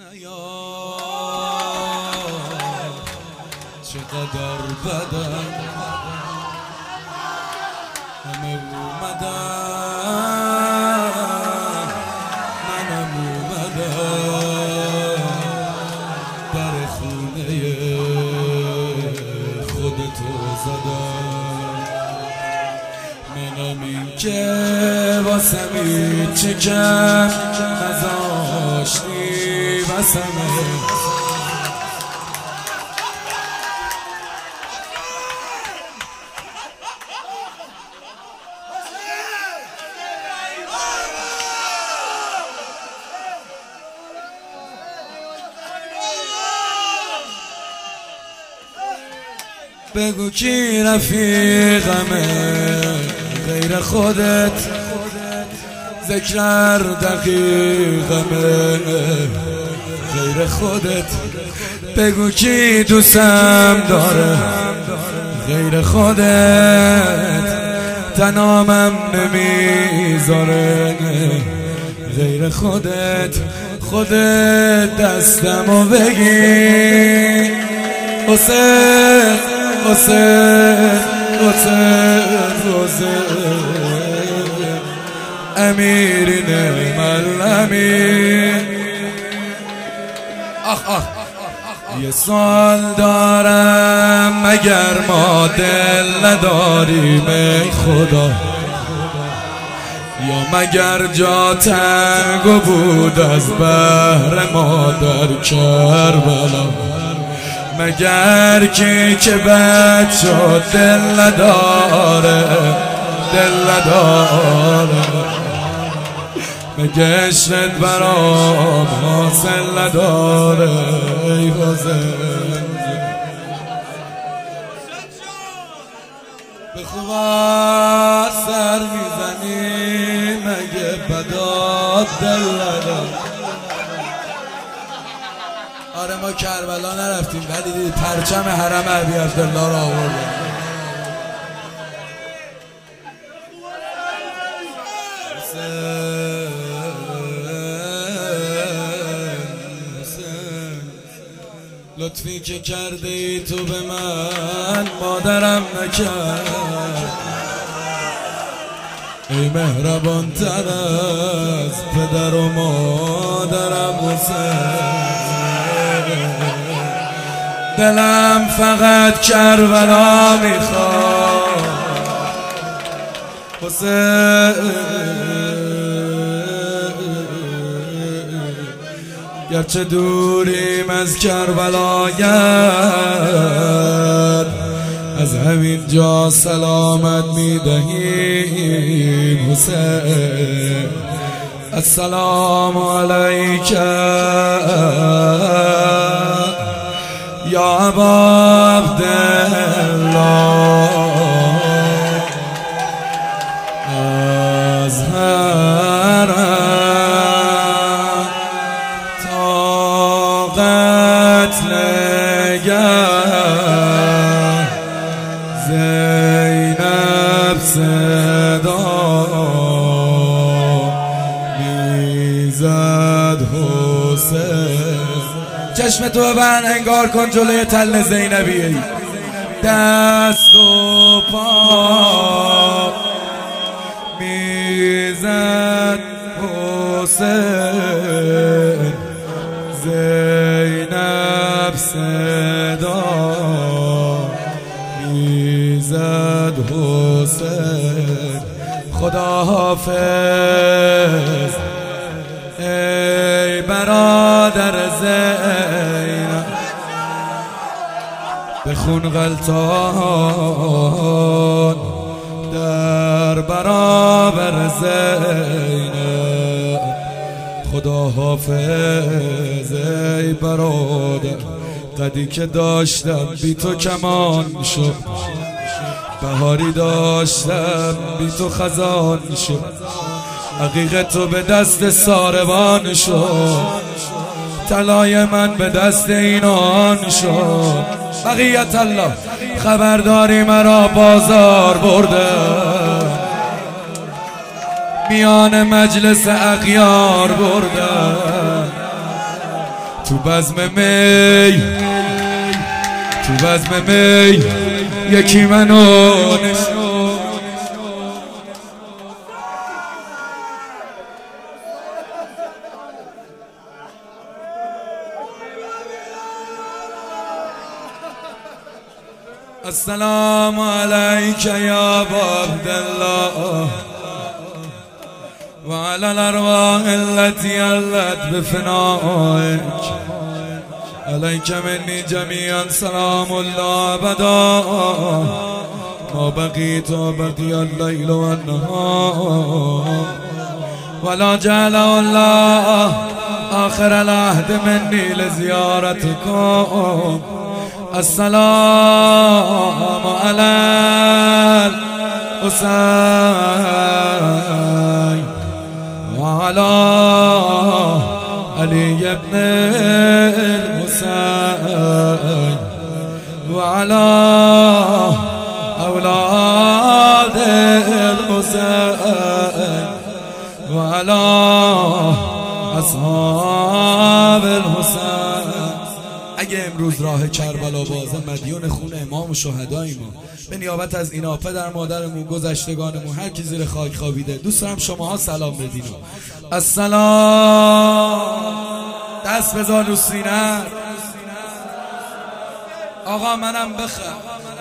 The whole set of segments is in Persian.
چقدر بدن همه اومدن منم اومدم در خونه خودتو زدم منم این که واسم هیچی کم نذاشتی واسمه بگو کی رفیقمه غیر خودت ذکر دقیقمه غیر خودت بگو کی دوستم داره غیر خودت تنامم نمیذاره غیر خودت دستمو بگی حسین امیرین ملمی یه سوال دارم مگر ما دل نداریم ای خدا یا مگر جا تنگ بود از بهر ما در کربلا مگر کی که بد شد دل نداره مگه عشقت برام حاصل نداره ای حسین به خوبا سر میزنی مگه بدات دل نداره آره ما کربلا نرفتیم ولی دید پرچم حرم ابی عبدالله را آوردیم لطفی که کرده ای تو به من مادرم نکرد ای مهربان تر از پدر و مادرم حسین دلم فقط کربلا میخواد حسین گرچه دوریم از کربلا گر از همین جا سلامت میدهیم حسین السلام علیک یا ابا عبدالله از حرم تا قتل زینب صدا میزد حسین چشم تو ببند انگار کن جلوی تل زینبی دست و پا میزد حسین زینب صدا میزد حسین خدا حافظ ای برادر زینب بخون غلطان در برابر زینب خدا حافظ ای برادر قدی که داشتم بی تو کمان شد بهاری داشتم بی تو خزان شد عقیق تو به دست ساربان شد طلای من به دست اینان شد بقیت الله خبرداری مرا بازار برده میان مجلس اغیار برده تو بزم می تو بزم می یکی منو نشون. السلام علیک یا ابا عبدالله وعلى الأرواح التي علت بفنائك عليك مني جميعا سلام الله أبدا ما بقيت وبقي الليل والنهار ولا جعل الله آخر العهد مني لزيارتكم. السلام على الحسين وعلى علي بن الحسين وعلى أولاد الحسين وعلى أصحاب الحسين. اگه امروز راه کربلا بازه مدیون خون امام و شهدای ما به نیابت از اینا پدر مادرمون گذشتگانمون هر کی زیر خاک خوابیده دوست دارم شماها سلام بدین. السلام دست بذار رو سینه آقا منم بخر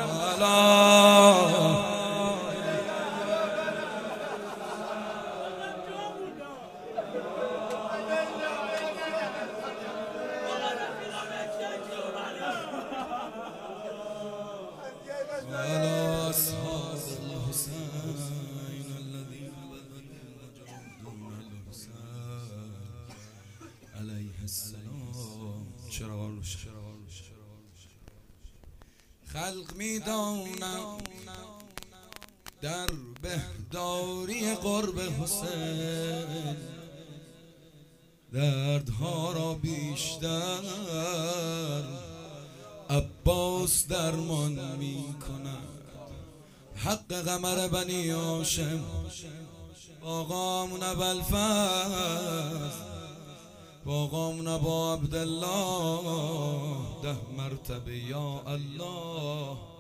خلق میدانم در بهداری قرب حسین دردها را بیشتر عباس درمان می کند. حق قمر بنی هاشم آقامون ابوالفضل آقامون با عبدالله 10 مرتبه یا الله.